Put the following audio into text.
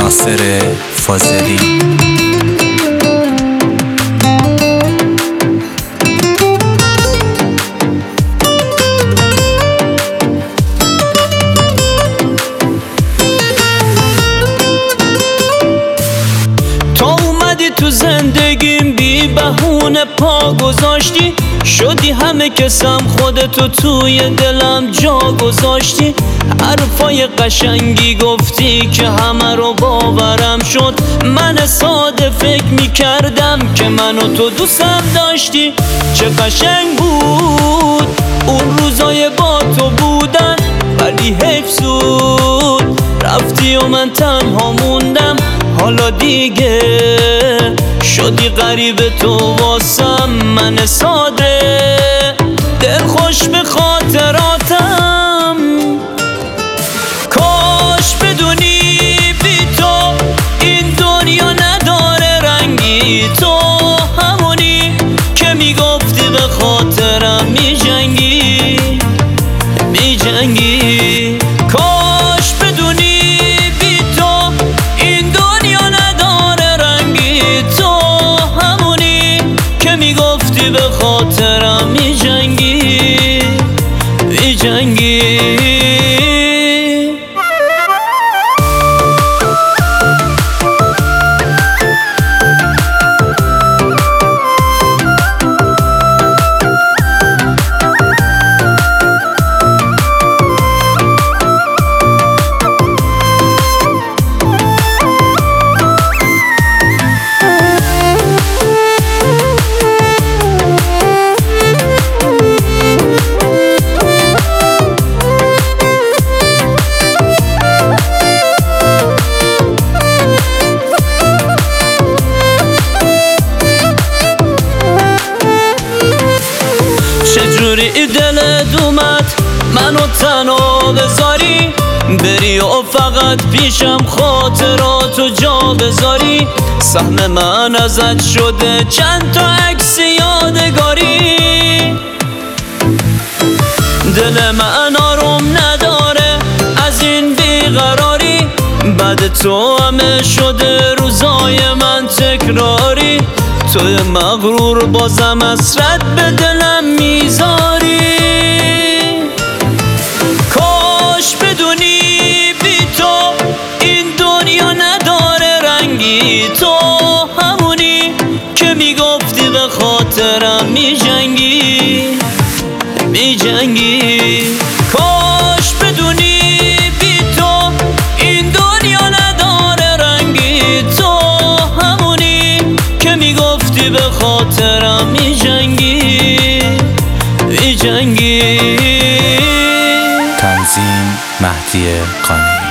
ناصر فاضلی. تو زندگیم بی بهونه پا گذاشتی، شدی همه کسم خودتو توی دلم جا گذاشتی. حرفای قشنگی گفتی که همه رو باورم شد. من ساده فکر میکردم که منو تو دوستم داشتی. چه قشنگ بود اون روزای با تو بودن، ولی حیف زود رفتی و من تنها موندم. حالا دیگه شدی غریب تو واسم، من ساده دل خوش به خاطراتم. کاش بدونی بی تو این دنیا نداره رنگی، تو همونی که میگفتی به خاطرم میجنگی میجنگی. کاش بدونی بی تو این دنیا نداره رنگی، تو همونی که میگفتی به خاطرم میجنگی میجنگی. چجوری دلت اومد منو تنها بذاری، بری و فقط پیشم خاطراتو جا بذاری. سهم من ازت شده چند تا عکس یادگاری، دل من آروم نداره از این بیقراری. بعد تو همه شده روزای من تکراری، توی مغرور بازم حسرت به دلم میذاری. کاش بدونی بی تو این دنیا نداره رنگی، تو همونی که میگفتی به خاطرم میجنگی میجنگی. کاش بدونی بی تو این دنیا نداره رنگی، تو همونی که میگفتی به خاطرم میجنگی میجنگی. تنظیم مهدی قانی.